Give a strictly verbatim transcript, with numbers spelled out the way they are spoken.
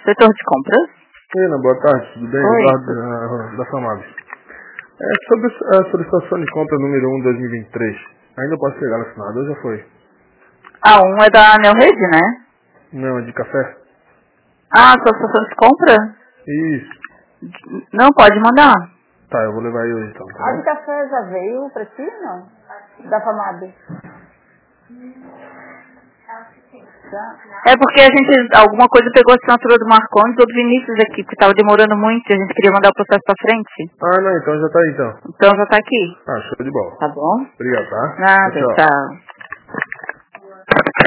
Setor de compras. Helena, boa tarde, tudo bem? Oi. Eduardo da, da Famab. É, sobre a solicitação de compra número um de dois mil e vinte e três, ainda pode chegar no final, ou já foi? Ah, um é da Neorrede, né? Não, é de café? Ah, solicitação de compra? Isso. Não, pode mandar. Tá, eu vou levar aí hoje então, tá A de bom? café já veio pra ti, não? Da Famab? Já? É porque a gente, alguma coisa pegou a assinatura do Marcondes ou do Vinícius aqui, porque tava demorando muito e a gente queria mandar o processo pra frente. Ah, não, então já tá aí então. Então já tá aqui. Ah, show de bola. Tá bom? Obrigado, tá? Nada, Tchau, tchau. tchau.